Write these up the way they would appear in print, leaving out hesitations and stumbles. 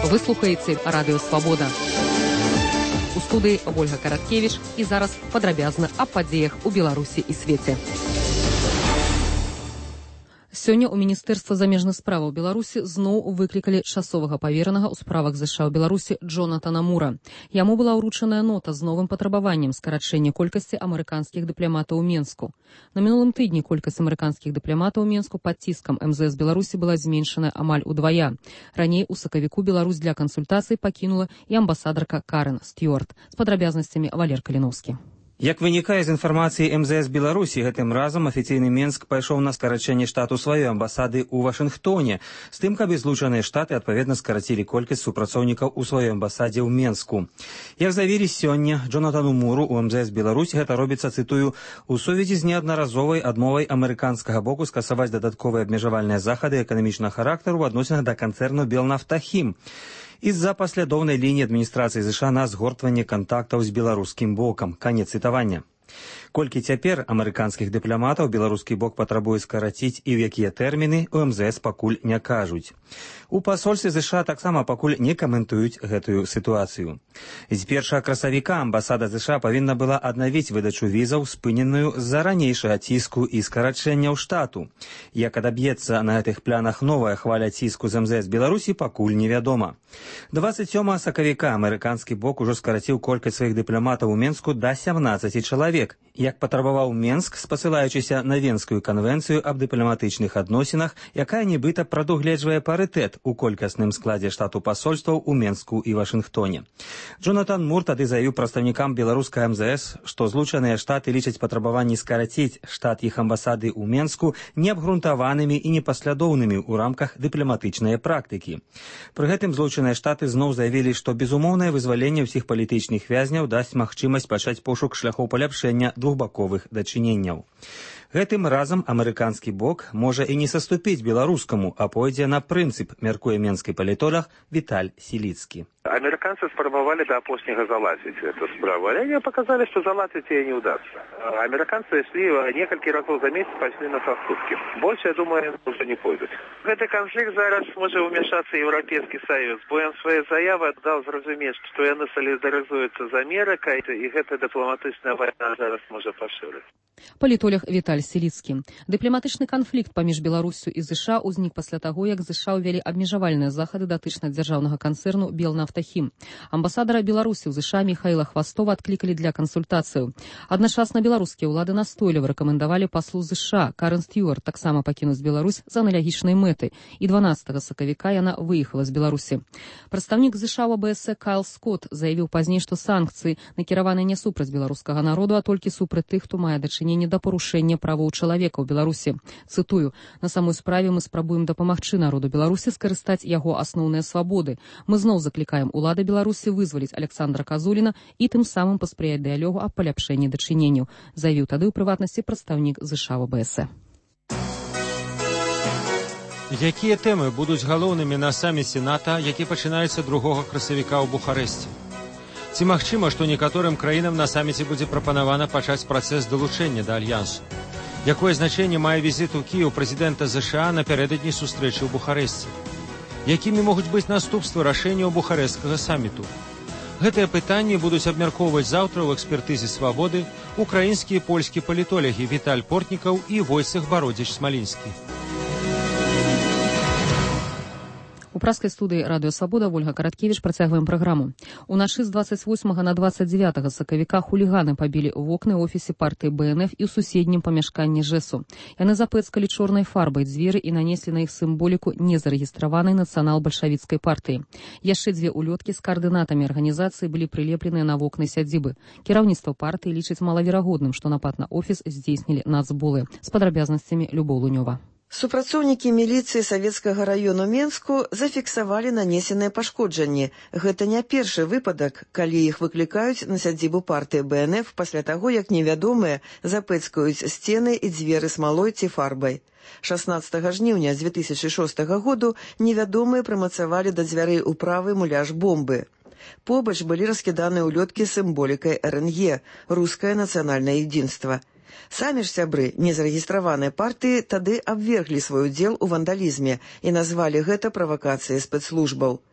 Вы слухаеце Радыё Свабода. У студыі Ольга Караткевіч і зараз падрабязна аб падзеях у Беларусі і свеце. Сёння ў Міністэрства замежных справаў Беларусі зноў выклікалі часовага паверанага ў справах ЗША ў Беларусі Джонатана Мура. Яму была ўручаная нота з новым патрабаваннем скарачэння колькасці амерыканскіх дыпламатаў у Менску. На мінулым тыдні колькасць амерыканскіх дыпламатаў у Менску пад ціскам МЗС Беларусі была зменшаная амаль удвая. Раней у сакавіку Беларусь для кансультацый пакінула і амбасадарка Карен Стюарт. З падрабязнасцямі Валер Каліновскі. Як вынікае з інфармацыі МЗС Беларусі, гэтым разам афіцыйны Менск пайшоў на скарачэнне штату сваёй амбасады ў Вашынгтоне, з тым, каб і злучаныя штаты адпаведна скарацілі колькасць супрацоўнікаў у сваёй амбасадзе ў Менску. Як заявілі сёння Джонатану Муру ў МЗС Беларусі, гэта робіцца, цытую, у сувязі з неаднаразовай адмовай амерыканскага боку скасаваць дадатковыя абмежавальныя захады эканамічнага характару ў адносінах да канцэрну Белнафтахім. Из-за паслядоўнай лініі адміністрацыі ЗША на згортванне кантактаў з беларускім бокам. Канец цытавання. Колькі цяпер амерыканскіх дыпламатаў беларускі бок патрабуе скараціць і ў якія тэрміны, у МЗС пакуль не кажуць. У пасольстве ЗША таксама пакуль не каментуюць гэтую сітуацыю. З 1 красавіка амбасада ЗША павінна была аднавіць выдачу візаў, спыненую з-за ранейшага ціску і скарачэнняў штату. Як адаб'ецца на гэтых планах новая хваля ціску з МЗС Беларусі, пакуль невядома. 27 сакавіка амерыканскі бок ужо скараціў колькасць сваіх дыпламатаў у Менску да 17 чалавек. Як патрабаваў Менск, спасылаючыся на Венскую канвенцыю аб дыпламатычных адносінах, якая нібыта прадугледжвае парытэт у колькасным складзе штату пасольстваў у Менску і Вашынгтоне. Джонатан Мур тады заявіў прадстаўнікам беларускай МЗС, што злучаныя штаты лічаць патрабаванні скараціць штат іх амбасады ў Менску неабгрунтаванымі і непаслядоўнымі ў рамках дыпламатычнай практыкі. Пры гэтым злучаныя штаты зноў заявілі, што безумоўнае вызваленне ўсіх палітычных вязняў дасць магчымасць пачаць пошук шляхоў паляпшэння двухбаковых дачыненняў. Гэтым разам амерыканскі бок можа і не саступіць беларускаму, а пойдзе на прынцып, мяркуе менскі палітолог Віталь Сіліцкі. Американцы спробовали до опозднего заладить эту справу. Они показали, что заладить ей не удастся. Американцы шли несколько разов за месяц, пошли на соступки. Больше, я думаю, уже не пойдут. В этот конфликт зараз может вмешаться Европейский Союз. Бо он своей заявы дал зразумець, что они солидаризуются з Америкой, и эта дипломатичная война зараз может поширить. Палітолог Віталь Сіліцкі. Дыпламатычны канфлікт паміж Беларуссю і ЗША ўзнік пасля таго, як ЗША ўвялі абмежавальныя захады датычна дзяржаўнага канцэрну Белнафтахім. Амбасадара Беларусі ў ЗША Міхаіла Хвастова адклікалі для кансультацыяў. Адначасна беларускія ўлады настойліва рэкамендавалі паслу ЗША Карен Стюарт таксама пакінуць Беларусь з аналагічнай мэтай, і 12 сакавіка яна выехала з Беларусі. Прадстаўнік ЗША ў АБС Кайл Скотт заявіў пазней, што санкцыі накіраваны не супраць беларускага народу, а толькі супраць тых, хто мае дачыненне да парушэння правоў чалавека ў Беларусі. Цытую, на самой справе мы спрабуем дапамагчы народу Беларусі скарыстаць яго асноўныя свабоды. Мы зноў заклікаем улады Беларусі вызваліць Александра Казуліна і тым самым паспрыяць дыялогу аб паляпшэнні дачыненняў, заявіў тады ў прыватнасці прадстаўнік ЗША ў АБС. Якія тэмы будуць галоўнымі на саміце НАТО, які пачынаецца 2 красавіка ў Бухарэсце? Ці магчыма, што некаторым краінам на саміце будзе прапанавана пачаць працэс далучэння да альянсу? Якое значэнне мае візіт у Кіеў прэзідэнта ЗША напярэдадні сустрэчы ў Бухарэсце? Якімі могуць быць наступствы рашэнняў бухарэсцкага саміту? Гэтыя пытанні будуць абмяркоўваць заўтра ў экспертызе «Свабоды» украінскі і польскі палітолагі Віталь Портнікаў і Войцэх Бародзіч-Смалінскі. У праскай студыі Радыё Свабода Ольга Караткевіч працягваем праграму. Уначы з 28 на 29 сакавіка хуліганы пабілі вокны ў офісе партыі БНФ і ў суседнім памяшканні ЖЭСу. Яны запэцкалі чорнай фарбай дзверы і нанеслі на іх сімволіку незарэгістраванай нацыянал-бальшавіцкай партыі. Яшчэ 2 улёткі з каардынатамі арганізацыі былі прылепленыя на вокны сядзібы. Кіраўніцтва партыі лічыць малаверагодным, што напад на офіс здзейснілі нацболы. З падрабязнасцямі Любоў Лунёва. Супрацоўнікі міліцыі Савецкага раёну Менску зафіксавалі нанесеныя пашкоджанні. Гэта не першы выпадак, калі іх выклікаюць на сядзібу партыі БНФ пасля таго, як невядомыя запэцкаюць сцены і дзверы смалой ці фарбай. 16 жніўня 2006 году невядомыя прымацавалі да дзвярэй управы муляж бомбы. Побач былі раскіданыя улёткі з сімволікай РНГ – Рускае нацыянальнае единства. Самі ж сябры незарэгістраванай партыі тады абверглі свой удзел у вандалізме і назвалі гэта правакацыяй спецслужбаў.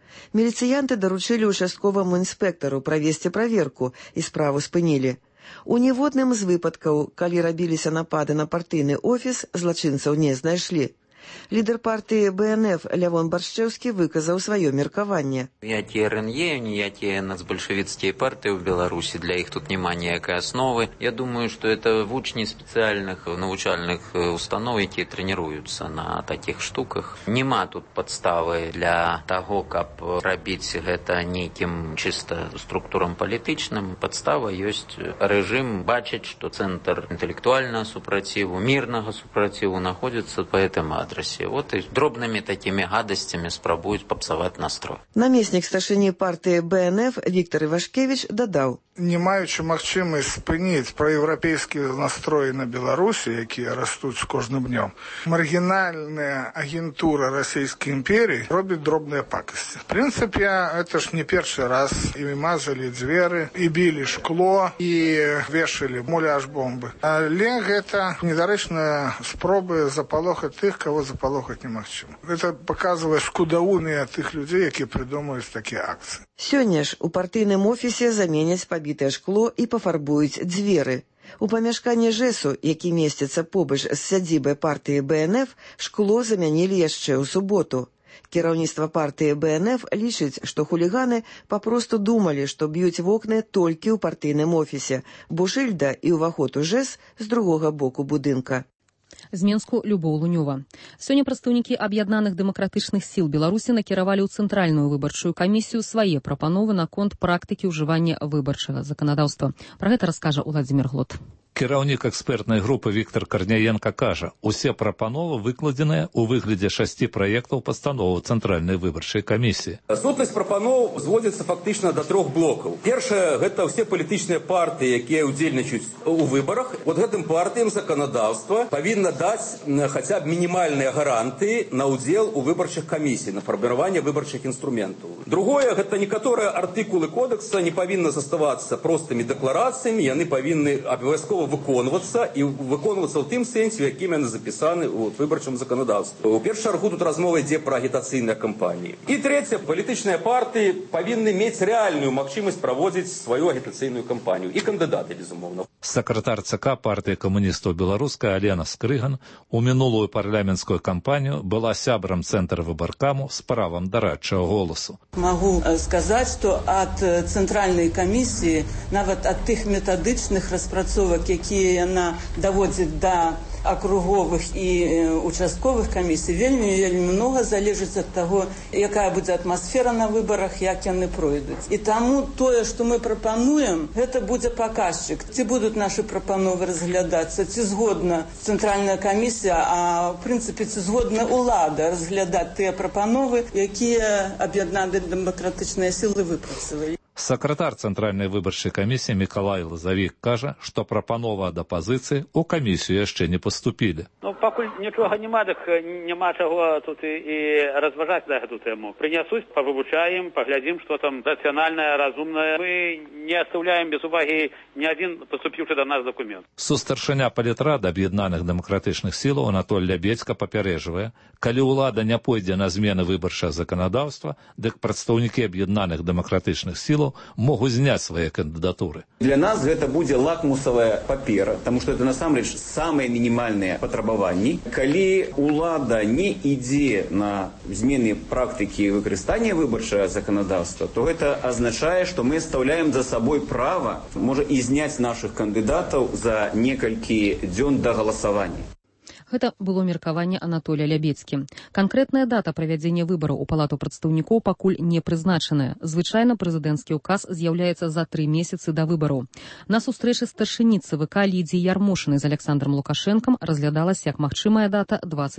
Міліцыянты даручылі участковаму інспектару правесці праверку і справу спынілі. У ніводным з выпадкаў, калі рабіліся напады на партыйны офіс, злачынцаў не знайшлі. Лідер партии БНФ Лявон Баршчэўскі выказаў сваё меркаванне. Ніякія РНЕ, ніякія нацбольшавіцкія партии в Беларуси, для их тут няма ніякай основы. Я думаю, что это вучні специальных навучальных установ, якія тренируются на таких штуках. Нема тут подставы для того, каб рабіць гэта нейкім чисто структурам палітычным. Подстава ёсць рэжым бачыць, что центр интеллектуального супраціву, мирного супраціву находится по этому адресу. Вот и дробными такими гадостями спробуют попсовать настрой. Намеснік старшыні партии БНФ Віктор Івашкевич дадаў. Не маючы магчымасць спыніць праеўрапейскія настроі на Беларусі, якія растуць з кожным днём, маргінальная агентура расійскай імперіі робіць дробныя пакасці. В прынцыпе, это ж не першы раз. І мазалі дзверы, і білі шкло, і вешалі муляж бомбы. Але гэта недарэчныя спробы запалохаць тых, кого запалохаць немагчыма. Гэта паказвае скудаўныя тых людзей, якія прыдумаюць такія акцыі. Сёння ж у партыйным офісе заменяць пабітае шкло і пафарбуюць дзверы. У памяшканні ЖЭСу, які месціцца побач з сядзібай партыі БНФ, шкло замянілі яшчэ ў суботу. Кіраўніцтва партыі БНФ лічыць, што хуліганы папросту думалі, што б'юць вокны толькі ў партыйным офісе, бо шыльда і ўваход у ЖЭС з другога боку будынка. З Менску Любоў Лунёва. Сёння прадстаўнікі аб'яднаных дэмакратычных сіл Беларусі накіравалі ў цэнтральную выбарчую камісію свае прапановы наконт практыкі ўжывання выбарчага заканадаўства. Пра гэта раскажа Уладзімір Глот. Кіраўнік экспертнай групы Віктор Карняенка кажа, усе прапановы выкладзеныя ў выглядзе 6 праектаў пастановы Цэнтральнай выбарчай камісіі. Сутнасць прапаноў зводзіцца фактычна да 3 блокаў. Першае, гэта ўсе палітычныя партыі, якія ўдзельнічаюць у выбарах. Вот гэтым партыям заканадаўства павінна даць хаця б мінімальныя гарантыі на ўдзел у выбарчых камісій, на фарміраванне выбарчых інструментаў. Другое, гэта некаторыя артыкулы кодекса не павінны заставацца простымі дэкларацыямі, яны павінны абавязкова выконвацца і выконвацца ў тым сэнсе, якім яны запісаны ў выбарчым заканадаўстве. У першую чаргу тут размова ідзе пра агітацыйныя кампаніі. І трэцяе, палітычныя партыі павінны мець рэальную магчымасць праводзіць сваю агітацыйную кампанію. І кандыдаты, безумоўна. Сакратар ЦК партыі камуністаў беларускай Алена Скрыган у мінулую парламенцкую кампанію была сябрам цэнтра выбаркаму з правам дарадчага голасу. Магу сказаць, што ад цэнтральнай камісіі, нават ад тых метадычных распрацовак, якія яна даводзіць да акруговых і участковых камісій, вельмі многа залежыць ад таго, якая будзе атмасфера на выбарах, як яны пройдуць. І таму тое, што мы прапануем, гэта будзе паказчык. Ці будуць нашы прапановы разглядацца, ці згодна цэнтральная камісія, а в прынцыпе ці згодна ўлада разглядаць тыя прапановы, якія аб'яднаныя дэмакратычныя сілы выпрацавалі. Сакратар Цэнтральнай выбарчай камісіі Мікалай Лазавік кажа, што прапанова ад апазіцыі ў камісію яшчэ не паступілі. Пакуль нічога няма, так няма чаго тут і разважаць на гэту тэму. Прынясуць, павывучаем, паглядзім, што там рацыянальнае, разумнае. Мы не аставляем без увагі ні адзін паступіўшы да нас дакумент. Сустаршыня палітрада аб'яднаных дэмакратычных сілаў Анатоль Лябедзька папярэджвае, калі ўлада не пойдзе на змены выбарчага заканадаўства, дык прадстаўнікі аб'яднаных дэмакратычных сілаў могуць зняць свае кандыдатуры. Для нас гэта будзе лакмусавая папера, таму што это насамрэч самыя мінімальныя патрабаванні. Калі ўлада не ідзе на змены практыкі выкарыстання выбарчага заканадаўства, то гэта азначае, што мы стаўляем за сабой права, можа і зняць нашых кандыдатаў за некалькі дзён да галасавання. Гэта было меркаванне Анатолія Лябедзькі. Канкрэтная дата правядзення выбараў у палату прадстаўнікоў пакуль не прызначаная. Звычайна прэзідэнцкі ўказ з'яўляецца за 3 месяцы да выбараў. На сустрэчы старшыні ЦВК Лідзіі Ярмошынай з Александром Лукашэнкам разглядалася як магчымая дата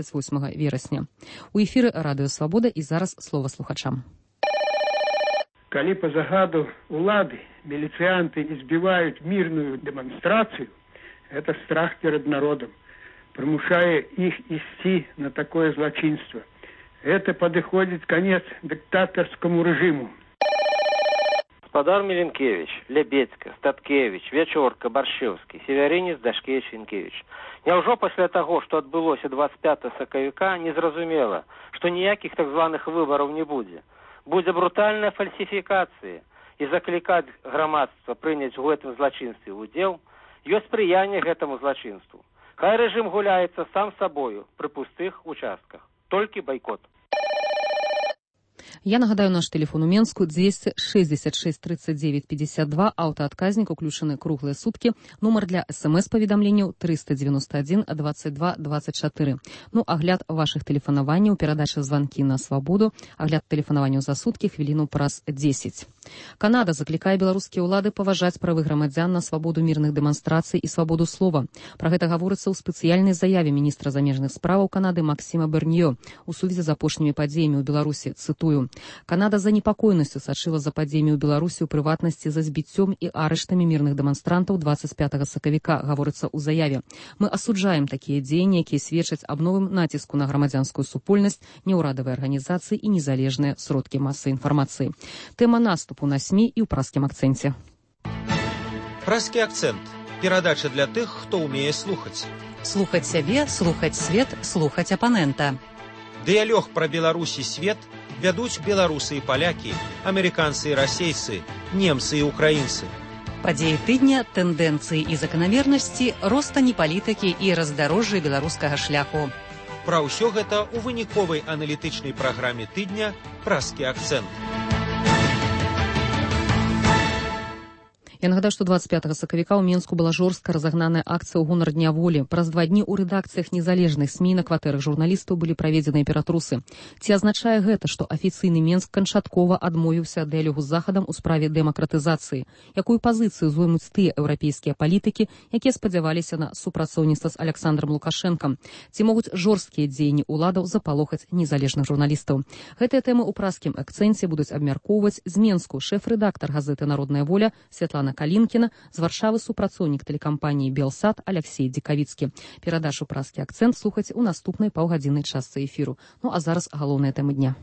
28 верасня. У эфіры Радыё Свабода і зараз слова слухачам. Калі па загаду улады міліцыянты збіваюць мірную дэманстрацыю, гэта страх перад народам. Примушая их идти на такое злочинство. Это подходит конец диктаторскому режиму. Господар Миленкевич, Лебедька, Статкевич, Вечорка, Баршевский, Северинец, Дашкевич, Шенкевич. Няўжо пасля таго, што адбылося 25 сакавіка, незразумела, што ніякіх так званых выбараў не будзе. будзе брутальная фальсификация, и закликать громадство принять в этом злочинстве удел, ёсць сприяние гэтому злочинству. Хай режим гуляется сам собою при пустых участках. Только бойкот. Я нагадаю, наш телефон у Менску 266 39 52, аўтаадказнік уключаны круглыя суткі, нумар для СМС-паведамленняў 391 22 24. Ну, агляд вашых тэлефанаванняў, перадача званкі на свабоду, агляд тэлефанаванняў за суткі, хвіліну праз 10. Канада заклікае беларускія ўлады паважаць правы грамадзян на свабоду мірных дэманстрацый і свабоду слова. Пра гэта гаворыцца ў спецыяльнай заяве міністра замежных справаў Канады Максіма Берньё у сувязі з апошнімі падзеямі ў Беларусі. Цытую: «Канада з занепакоенасцю сачыла за падзеямі ў Беларусі, у прыватнасці за збіццём і арыштамі мірных дэманстрантаў 25 сакавіка», гаворыцца ў заяве. «Мы асуджаем такія дзеянні, якія сведчаць аб новым націску на грамадзянскую супольнасць, неўрадавыя арганізацыі і незалежныя сродкі масавай інфармацыі». Тэма наступу на СМІ і ў праскім акцэнце. Праскі акцэнт. Перадача для тых, хто ўмее слухаць. Слухаць сябе, слухаць свет, слухаць апанента. Дыялог пра Беларусь і свет вядуць беларусы і палякі, амерыканцы і расейцы, немцы і украінцы. Падзеі тыдня, тэндэнцыі і заканамернасці, ростані палітыкі і раздарожжы беларускага шляху. Пра ўсё гэта ў выніковай аналітычнай праграме тыдня «Праскі акцэнт». Я нагадаю, што 25 сакавіка ў Менску была жорстка разагнаная акцыя ў гонар Дня волі. Праз 2 дні ў рэдакцыях незалежных СМІ на кватэрах журналістаў былі праведзеныя ператрусы. Ці азначае гэта, што афіцыйны Менск канчаткова адмовіўся ад дыялогу з Захадам у справе дэмакратызацыі? Якую пазіцыю зоймуць тыя еўрапейскія палітыкі, якія спадзяваліся на супрацоўніцтва з Александром Лукашэнкам? Ці могуць жорсткія дзеянні ўладаў запалохаць незалежных журналістаў? Гэтыя тэмы ў праскім акцэнце будуць абмяркоўваць з Менску шэф-рэдактар газеты «Народная воля» Святлана Калінкіна, з Варшавы супрацоўнік тэлекампаніі «Белсат» Алексей Дзікавіцкі. Перадачу «Праскі акцэнт» слухаць у наступнай паўгадзіннай частцы эфіру. Ну а зараз галоўныя тэмы дня.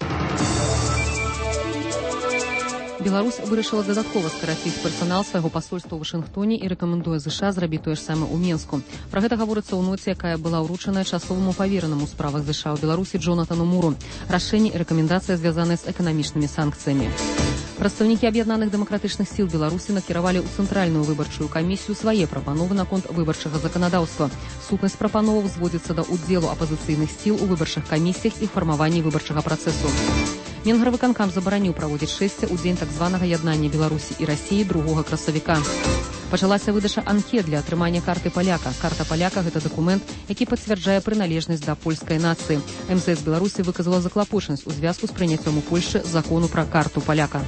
Беларусь вырашыла дадаткова скараціць персанал свайго пасольства ў Вашынгтоне і рэкамендуе ЗША зрабіць тое ж самае ў Менску. Пра гэта гаворыцца ў ноце, якая была ўручаная часоваму паверанаму ў справах ЗША ў Беларусі Джонатану Муру. Рашэнне і рэкамендацыя звязаныя з эканамічнымі санкцыямі. Прадстаўнікі аб'яднаных дэмакратычных сіл Беларусі накіравалі ў цэнтральную выбарчую камісію свае прапановы наконт выбарчага заканадаўства. Сутнасць прапановаў зводзіцца да ўдзелу апазіцыйных сіл у выбарчых камісіях і фармаванні выбарчага працэсу. Менгарвыканкам забараніў праводзіць шэсце ў дзень так званага яднання Беларусі і Расіі 2 красавіка. Пачалася выдача анкет для атрымання карты паляка. Карта паляка – гэта дакумент, які пацвярджае прыналежнасць да польскай нацыі. МЗС Беларусі выказала заклапочанасць у звязку з прыняццём у Польшчы закону пра карту паляка.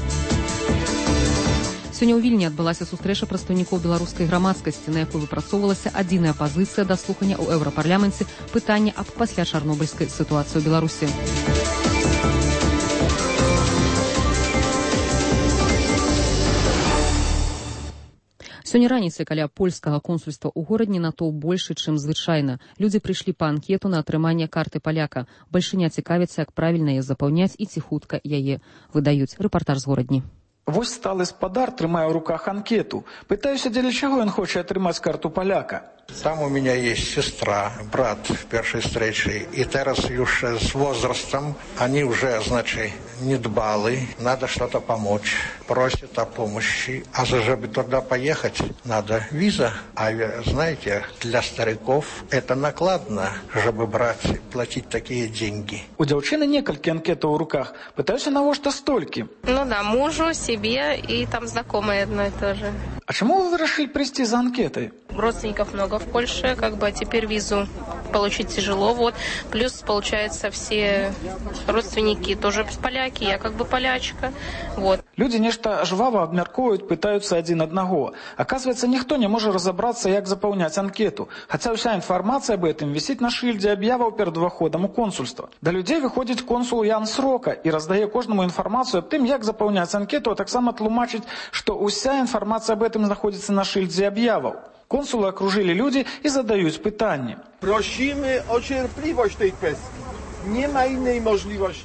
Сёння ў Вільні адбылася сустрэча прадстаўнікоў беларускай грамадскасці, на якой выпрацоўвалася адзіная пазіцыя да слухання ў еўрапарламенце пытання аб пасля-чарнобыльскай сітуацыі ў Беларусі. Сёння раніцай каля польскага консульства ў горадзе натоўп большы, чым звычайна. Людзі прыйшлі па анкету на атрыманне карты паляка. Бальшыня цікавіцца, як правільна яе запаўняць і ці хутка яе выдаюць. Рэпартаж з горадні. Вось сталы спадар трымае ў руках анкету. Пытаюся, дзеля чаго ён хоча атрымаць карту паляка. Там у меня есть сестра, брат в первой встрече. И teraz już с возрастом они уже, значит, недбалы. Надо что-то помочь. Просят о помощи. А чтобы туда поехать, надо виза. А знаете, для стариков это накладно, чтобы брать, платить такие деньги. У дзяўчыны некалькі анкетаў у руках. Пытаюся, навошта столькі? Ну да, мужу, себе и там знакомые одно и то же. А чему вы решили прийти за анкетой? Родственников много в Польше, а теперь визу получить тяжело, вот. Плюс, получается, все родственники тоже поляки, я полячка, вот. Люди нешта жваво обмяркуют, пытаются один одного. Оказывается, никто не может разобраться, как заполнять анкету. Хотя вся информация об этом висит на шильде объяваў перед выходом у консульства. До людей выходит консул Ян Срока и раздае кожному информацию об том, как заполнять анкету, а так само тлумачить, что вся информация об этом находится на шильде объяваў. Консулы окружили люди и задают pytanie. Prosimy o cierpliwość tej kwestii. Nie ma innej możliwości.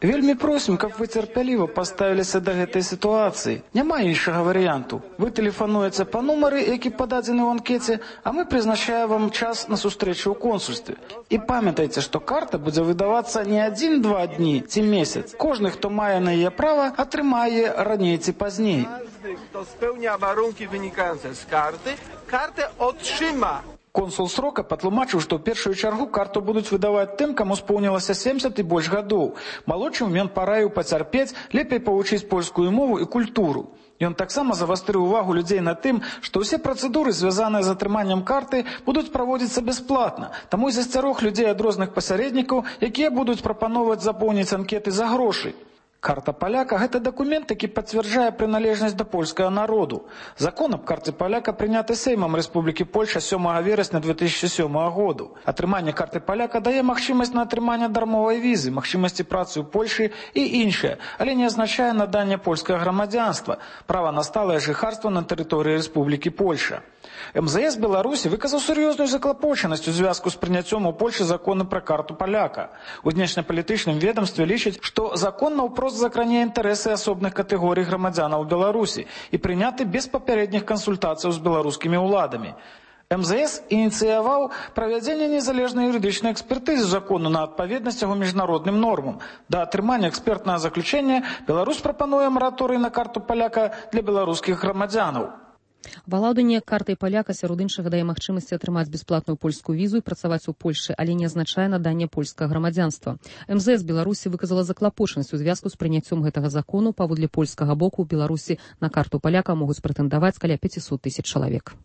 Вельмі просім, каб вы цярпяліва паставіліся да гэтай сітуацыі. Няма іншага варыянту. Вы тэлефануеце па нумары, які пададзены ў анкеце, а мы прызначаем вам час на сустрэчу ў консульстве. І памятайце, што карта будзе выдавацца не 1-2 дні ці месяц. Кожны, хто мае на яе права, атрымае раней ці пазней. Kto spełnia warunki wynikające z karty, kartę otrzyma. Консул срока патлумачыў, што ў першую чаргу карту будуць выдаваць тым, каму споўнілася 70 і больш гадоў. Малодшым ён параіў пацярпець, лепей павучыць польскую мову і культуру. Ён таксама завастрыў увагу людзей на тым, што ўсе працэдуры, звязаныя з атрыманнем карты, будуць праводзіцца бясплатна. Таму і засцярог людзей ад розных пасярэднікаў, якія будуць прапаноўваць запоўніць анкеты за грошы. Карта паляка – гэта дакумент, які пацвярджае прыналежнасць да польскага народу. Закон аб карце паляка прыняты Сеймам Рэспублікі Польша 7 верасня 2007 году. Атрыманне карты паляка дае магчымасць на атрыманне дармовай візы, магчымасці працы ў Польшы і іншае, але не азначае наданне польскага грамадзянства, права на сталае жыхарства на тэрыторыі Рэспублікі Польша. МЗС Беларусі выказаў сур'ёзную заклапочанасць у звязку з прыняццём у Польшы закону пра карту паляка. У знешнепалітычным ведамстве лічаць, што закон наўпрост закране інтарэсы асобных катэгорый грамадзянаў Беларусі і прыняты без папярэдніх кансультацыяў з беларускімі ўладамі. МЗС ініцыяваў правядзенне незалежнай юрыдычнай экспертызы закону на адпаведнасць яго міжнародным нормам. Да атрымання экспертнага заключэння Беларусь прапануе мараторый на карту паляка для беларускіх грамадзянаў. Валоданне картай паляка сярод іншага дае магчымасці атрымаць бясплатную польскую візу і працаваць у Польшы, але не азначае наданне польскага грамадзянства. МЗС Беларусі выказала заклапочанасць у звязку з прыняццём гэтага закону. Паводле польскага боку ў Беларусі на карту паляка могуць прэтэндаваць каля 500 000 чалавек.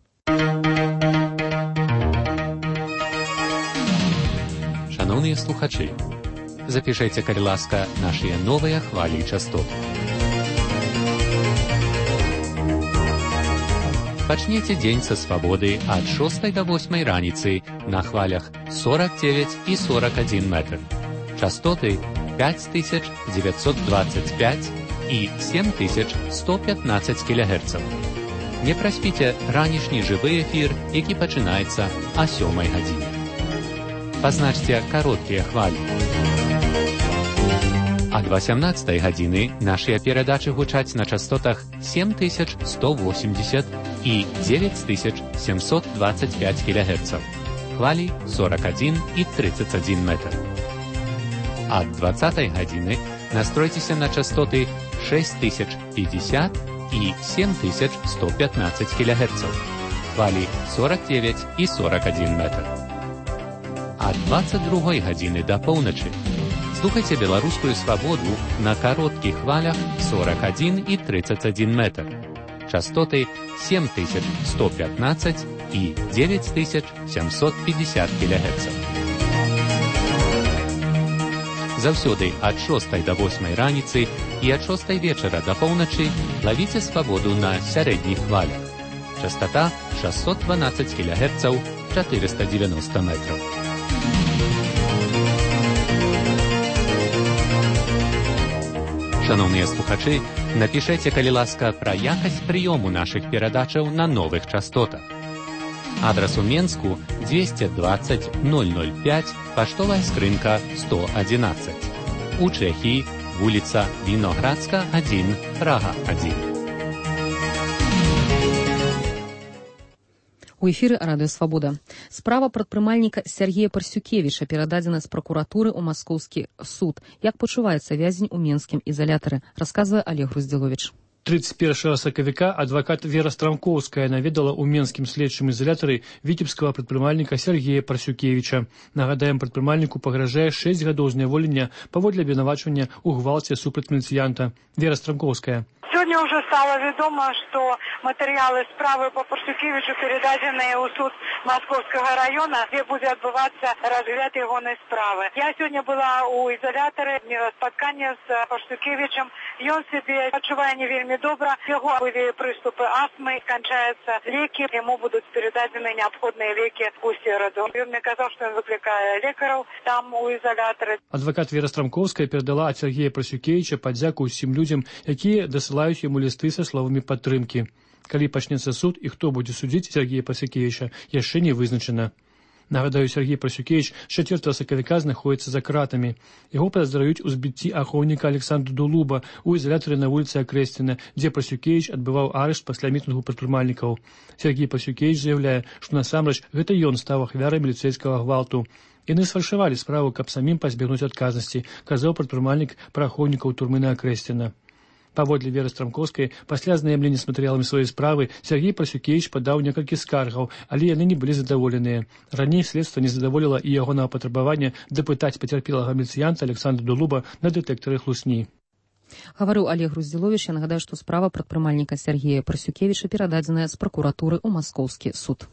Шановныя слухачы, запішайце, калі ласка, нашыя новыя хвалі частот. Пачніце дзень са свабоды ад 6 до 8 раніцы на хвалях 49 і 41 метр. Частоты 5925 і 7115 кГц. Не праспіце ранішні жывы эфір, які пачынаецца о 7 гадзіне. Пазначце кароткія хвалі. Ад 18 гадзіны нашыя перадачы гучаць на частотах 7180 і 9725 кГц. Хвалі 41 і 31 метр. Ад 20 гадзіны настройцеся на частоты 6050 і 7115 кГц. Хвалі 49 і 41 метр. Ад 22 гадзіны да поўначы слухайце беларускую свабоду на кароткіх хвалях 41 і 31 метр. Частоты 7115 і 9750 кГц. Заўсёды ад 6 до 8 раніцы і ад 6 вечара да поўначы лавіце свабоду на сярэдніх хвалях. Частота 612 кГц, 490 метров. Шановныя слухачы, напішайце, калі ласка, пра якасць прыёму нашых перадачаў на новых частотах. Адрас у Менску 220 005, паштовая скрынка 111. У Чэхіі вуліца Віноградска 1, Прага 1. У эфіры радыё Свабода. Справа прадпрымальніка Сергея Парсюкевіча перададзена з пракуратуры ў маскоўскі суд. Як пачуваецца вязень у менскім ізалятары, расказвае Олег Груздзіловіч. 31 сакавіка адвакат Вера Страмкоўская наведала ў менскім следчым ізалятары віцебскага прадпрымальніка Сергея Парсюкевіча. Нагадаем, прадпрымальніку пагражае 6 гадоў зняволення паводле абвінавачвання ў гвалце супраць міліцыянта. Вера Страмкоўская. Сегодня уже стало ведомо, что материалы справы по Парсюкевичу передадены в суд Московского района, где будет отбываться разгляд его справы. Я сегодня была у изолятора, споткание с Парсюкевичем, и он себе, отчувая не вельми добро, у него были приступы астмы, кончаются леки, ему будут передадены необходные леки у Середу. И он мне сказал, что он выкликает лекаров там у изолятора. Адвокат Вера Страмкоўская передала от Сергея Парсюкевича падзяку усім людзям, якія дасылаюць яму лісты са словамі падтрымкі. Калі пачнецца суд і хто будзе судзіць Сергея Парсюкевича, яшчэ не вызначана. Нагадаю, Сергей Парасюкевич з 4 сакавіка знаходіцца за кратамі. Яго падазраюць у збіцці ахоўніка Александра Дулуба у изолятары на вуліцы Акрэсціна, дзе Парасюкевич адбываў арышт пасля мітынгу прадпрымальнікаў. Сергей Парасюкевич заявляе, што насамрэч гэта ён стаў ахвярай міліцэйскага гвалту. Яны сфальшавалі справу, каб самім пазбегнуць адказнасці, казаў прадпрымальнік пра ахоўнікаў турмы на Акрэсціна. Паводле Веры Страмкоўскай, пасля азнаямлення з матэрыяламі сваёй справы, Сергей Парасюкевич падаў некалькі скаргаў, але яны не былі задаволеныя. Раней следства не задаволіла і ягонага патрабавання дапытаць пацярпелага міліцыянта Александра Дулуба на дэтэктары хлусні. Гаварыў Олег Груздзіловіч. Я нагадаю, што справа прадпрымальніка Сергея Парасюкевіча перададзеная з пракуратуры ў Маскоўскі суд.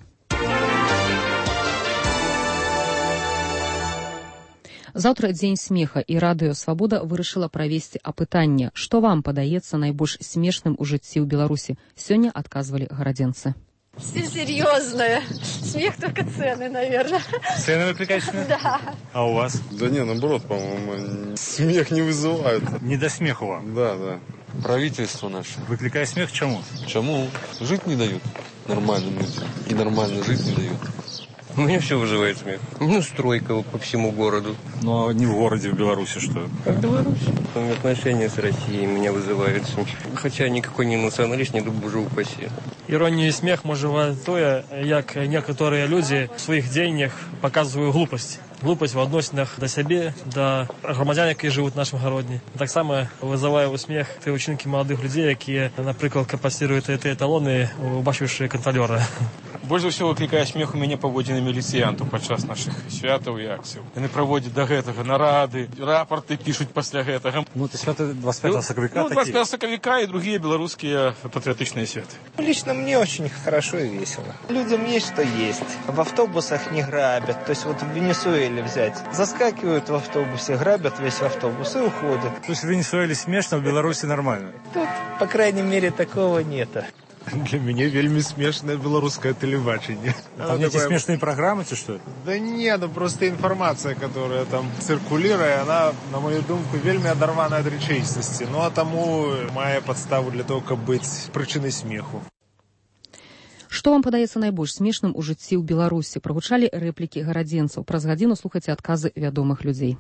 Заўтра дзень смеха, і радыё «Свабода» вырашыла правесці апытанне. Што вам падаецца найбольш смешным у жыцці ў Беларусі? Сёння адказвалі гарадзенцы. Все серьезное. Смех только цены, наверное. Цены выкликают смех? Да. А у вас? Да не, наоборот, по-моему, смех не вызывает. Не до смеху вам? Да. Правительство наше. Выкликает смех чему? Чему? Жить не дают нормальным людям. И нормально жить не дают. У меня все вызывает смех. Ну, стройка по всему городу. Но не в городе, в Беларуси, что? В Беларуси. Отношения с Россией меня вызывают смех. Хотя никакой не националист, не боже упаси. Іронія і смех може бути тое, як некоторые люди в своїх дзеяннях показують глупость. Глупость в адносінах до себе, до громадян, які живуть в нашому городі. Так само визиває у сміх ті учинки молодих людей, які, наприклад, капасирують ті еталони, убачивши контролера. Больше всего викликає сміх у мене поводження міліціянтів під час наших святів і акцій. Вони проводять до гэтага наради, рапорти пишуть після гэтага. Ну, це свято 25 соковика. Ну, 25 соковика и другие белорусские патриотичные святы. Лично мне очень хорошо и весело. Людям есть что есть. В автобусах не грабят. То есть вот в Венесуэле взять. Заскакивают в автобусе, грабят весь автобус и уходят. То есть в Венесуэле смешно, в Беларуси нормально? Тут, по крайней мере, такого нет. Для меня вельми смешное белорусское телебачение. Там эти смешные программы, ты что? Да нет, ну просто информация, которая там циркулирует, она, на мою думку, вельми оторвана от речейственности. Ну а тому мае подставу для того, каб быць прычынай смеху. Што вам падаецца найбольш смешным у жыцці ў Беларусі? Прагучалі рэплікі гарадзенцаў. Праз гадзіну слухайце адказы вядомых людзей.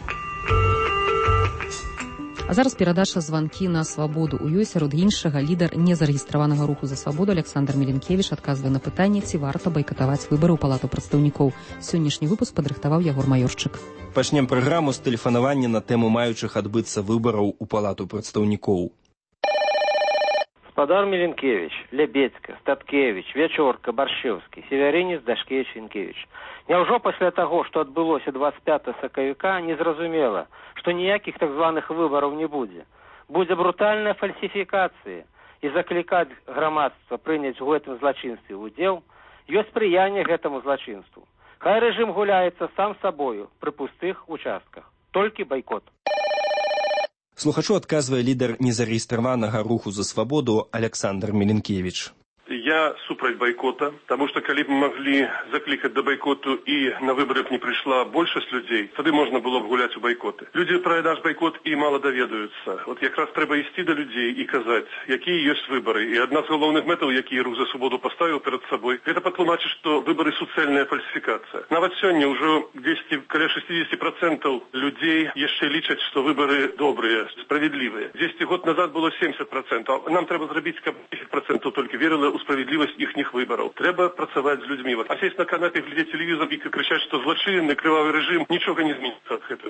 А зараз перадача званкі на свабоду. У ёй сярод іншага лідар незарэгістраванага руху за свабоду Александр Меленкевіч адказвае на пытанне, ці варта байкатаваць выбары ў палату прадстаўнікоў. Сённяшні выпуск падрыхтаваў Ягор Маёрчык. Пачнем праграму з тэлефанавання на тэму маючых адбыцца выбараў у палату прадстаўнікоў. Спадар Меленкевич, Лебедька, Статкевич, Вечорка, Баршевскі, Северинец, Дашкевич, Шенкевич. Няўжо пасля таго, што адбылося 25 сакавіка, незразумела, што ніякіх так званых выбараў не будзе. Будзе брутальная фальсіфікацыя, і заклікаць грамадства прыняць у гэтым злачынстве ўдзел ёсць спрыянне гэтаму злачынству. Хай рэжым гуляецца сам сабою пры пустых участках. Толькі байкот. Слухачу адказвае лідар незарэгістраванага руху за свабоду Александр Меленкевич. Я супраць байкота, таму што калі б мы маглі заклікаць да байкоту і на выбарах не прыйшла большасць людзей, тады можна было б гуляць у байкоты. Людзі пра наш байкот і мала даведаюцца. От якраз трэба ісці да людзей і казаць, якія ёсць выбары. І адна з галоўных мэтаў, якія рух за свабоду паставіў перад сабой, гэта патлумачыць, што выбары суцэльная фальсіфікацыя. Нават сёння ўжо дзесьці каля 60% людзей яшчэ лічаць, што выбары добрыя, справядлівыя. Дзесьці год назад было 70%. Нам трэба зрабіць, каб 10% толькі верыла у справедливость іхніх выбораў. Трэба працаваць з людзьмі. А сесть на канапе, глядзець телевізор і крычаць, што злачынны крывавы рэжым, нічога не зменіцца ад гэтага.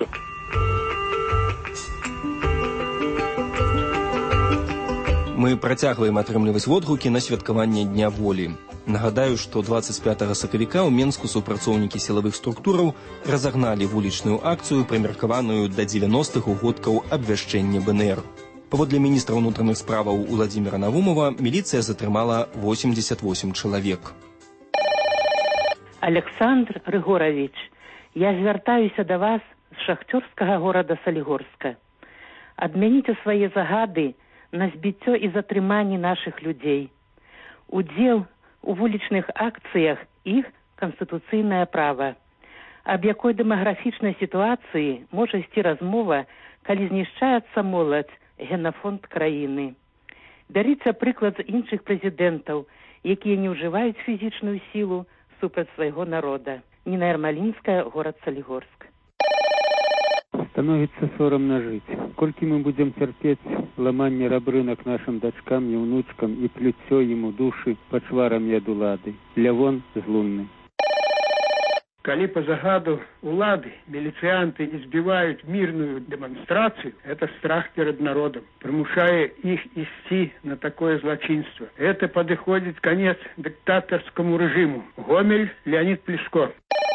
Мы працягваем атрымліваць водгукі на святкаванне Дня волі. Нагадаю, што 25 сакавіка ў Менску супрацоўнікі сілавых структураў разагналі вулічную акцыю, прымеркаваную да 90-х угодкаў абвяшчэння БНР. Паводле міністра ўнутраных справаў Уладзіміра Навумова, міліцыя затрымала 88 чалавек. Александр Рыгорович, я звяртаюся да вас з шахцёрскага горада Салігорска. Адмяніце свае загады на збіццё і затрыманне нашых людзей. Удзел у вулічных акцыях іх канстытуцыйнае права. Аб якой дэмаграфічнай сітуацыі можа ісці размова, калі знішчаецца моладзь, генафонд краіны. Бярыце прыклад з іншых прэзідэнтаў, якія не ўжываюць фізічную сілу супраць свайго народа. Нина Ермалинская, город Солигорск. Становится соромно жить. Кольки мы будем терпеть ломание рабрынок нашим дочкам и внучкам и плюцё ему души под шваром ядулады. Лявон злунный. Коли по загаду улады милицианты избивают мирную демонстрацию, это страх перед народом, примушая их идти на такое злочинство. Это подходит конец диктаторскому режиму. Гомель, Леонид Плешко.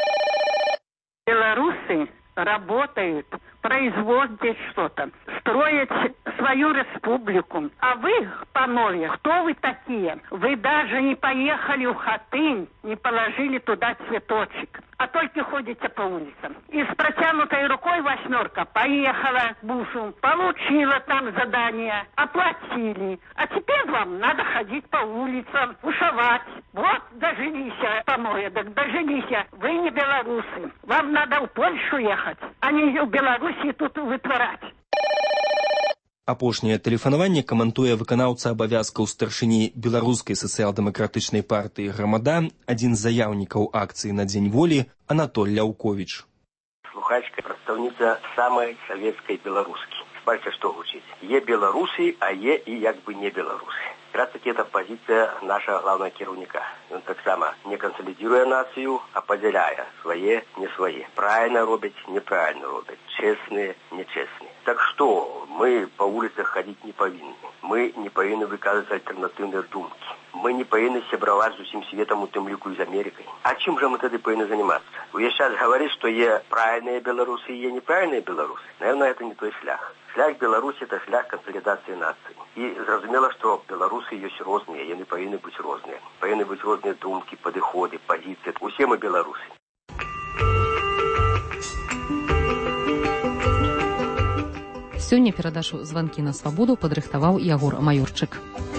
Белорусы работают, производят что-то, строят свою республику. А вы, панове, кто вы такие? Вы даже не поехали в Хатынь, не положили туда цветочек, а только ходите по улицам. И с протянутой рукой восьмерка поехала к Бушу, получила там задание, оплатили. А теперь вам надо ходить по улицам, бушевать. Вот дожились, панове, так дожились. Вы не белорусы. Вам надо в Польшу ехать, а не в Беларуси тут вытворать. Апошняе тэлефанаванне камантуе выканаўца абавязкаў старшыні беларускай сацыял-дэмакратычнай партыі «Грамада», адзін з заяўнікаў акцыі на Дзень волі Анатоль Ляўковіч. Слухачка, прадстаўніца самай савецкай беларускі. Бачыце, што гучыць. Е беларусы, а е і як бы не беларусы. Раз-таки это позиция нашего главного кіраўніка. Он так само не консолидируя нацию, а поделяя свое, не свое. Правильно робить, неправильно робить. Честные, нечестные. Так что мы по улицах ходить не повинны. Мы не повинны выказывать альтернативные думки. Мы не повинны сябраваць з усім светом, у тым ліку і з Америкой. А чем же мы тогда повинны заниматься? Вы сейчас говорите, что есть правильные белорусы и есть неправильные белорусы. Наверное, это не той шлях. Шлях Беларуси – это шлях консолидации нации. И зразумела, что белорусы есть розныя, яны повинны быть розныя. Повинны быть розныя думки, подходы, позиции. Усе мы белорусы. Сёння перадачу «Званкі на свабоду» падрыхтаваў Ягор Маёрчык.